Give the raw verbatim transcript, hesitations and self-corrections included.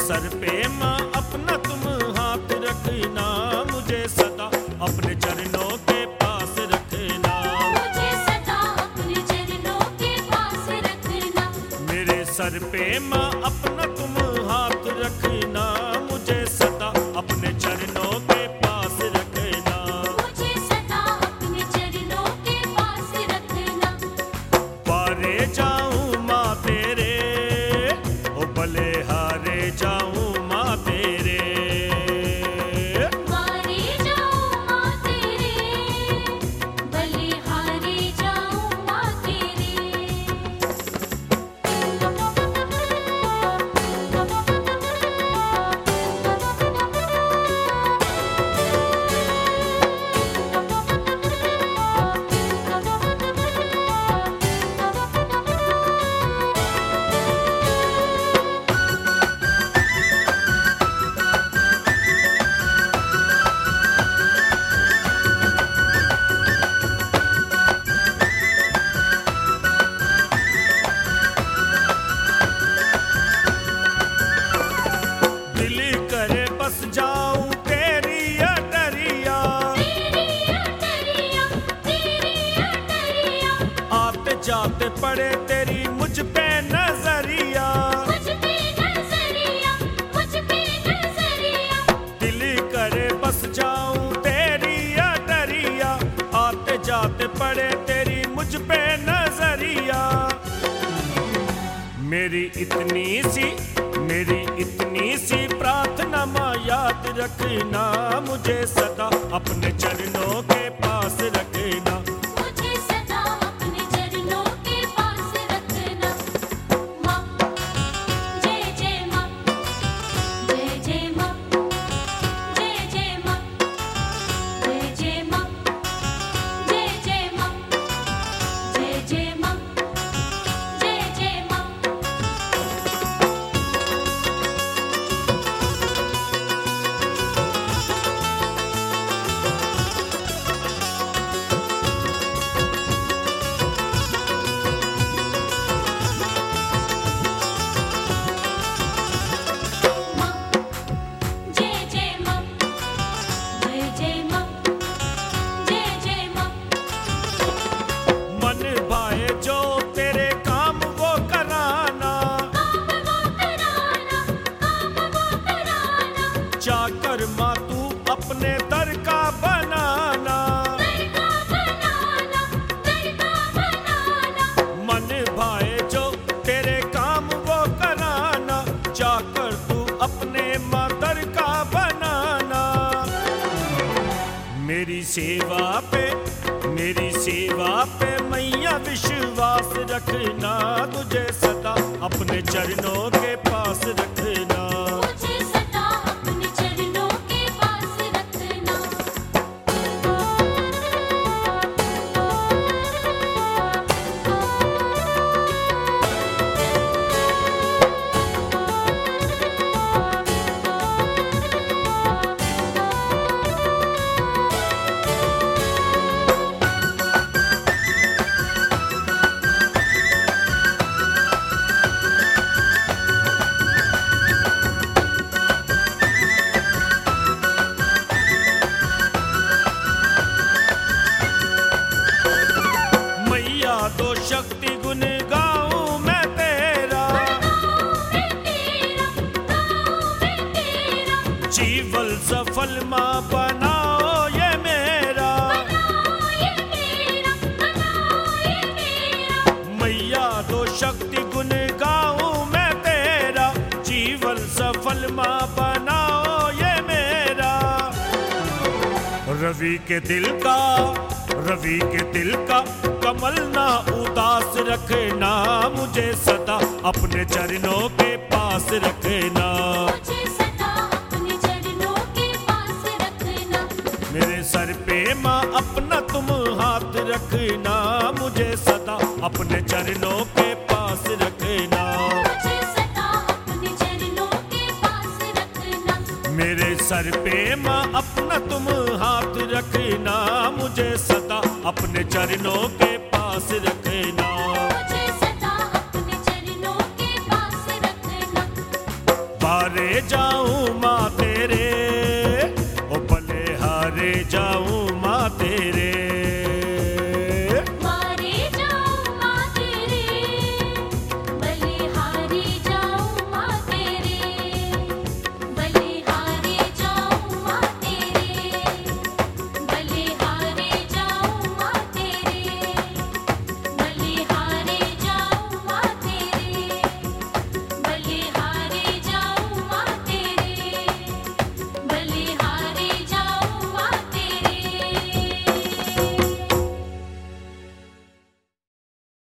Sir पे माँ अपना तुम हाथ रखना, मुझे सदा अपने चरणों के पास रखना, मुझे सदा अपने चरणों के पास रखना। मेरे सर पे माँ अपना तुम हाथ रखना, मुझे सदा अपने चरणों के पास रखना, मुझे सदा अपने चरणों के पास रखना। पारे जाऊं माँ तेरे, ओ भले हारे जाऊं माँ तेरे, हारे जाऊं माँ तेरे, भले हारे जाऊं माँ तेरे। दिल करे बस जाऊं तेरी अटरिया, तेरी अटरिया, तेरी अटरिया, आते जाते पड़े तेरी मुझ पे नजरिया, मुझ पे नजरिया, मुझ पे नजरिया। दिल करे बस जाऊं तेरी अटरिया, आते जाते पड़े तेरी मुझ पे नजरिया, मेरी इतनी सी मेरी इतनी सी प्रार्थना माँ याद रखना, मुझे सदा अपने चरणों के पास रखना, मुझे सदा अपने चरणों के पास रखना। माँ जय जय माँ, जय जय माँ, जय जय माँ, जय जय माँ, जय जय माँ, जय जय माँ, जय जय माँ। माँ जय जय माँ, जय जय माँ, जय जय माँ। मन भाए जो तेरे काम वो कराना, काम वो कराना, काम वो कराना, चाकर माँ तू अपने दर का बनाना, दर का बनाना, दर का बनाना। मन भाए जो तेरे काम वो कराना, चाकर तू अपने मदर का बनाना, मेरी सेवा पे मेरी सेवा पे मैया विश्वास रखना, तुझे सदा अपने चरणों के पास रखना, मुझे सदा अपने चरणों के पास रखना। मैया तो शक्ति गुण गाऊं मैं तेरा, गाँव में तेरा, गाँव में तेरा, जीवन सफल माँ बनाओ ये मेरा, बनाओ ये मेरा, बनाओ ये मेरा। मैया तो शक्ति गुण गाऊं मैं तेरा, जीवन सफल माँ बनाओ ये मेरा, रवि के दिल का रवि के दिल का कमल ना उदास रखना, मुझे सदा अपने चरणों के पास रखना, मुझे सदा अपने चरणों के पास रखना। मेरे सर पे माँ अपना तुम हाथ रखना, मुझे सदा अपने चरणों के पास रखना, मुझे सदा अपने चरणों के पास रखना। मेरे सर पे माँ अपना तुम हाथ रखना, मुझे सदा अपने चरणों के पास रखना, मुझे सदा अपने चरणों के पास रखना। पार हारे जाऊं माँ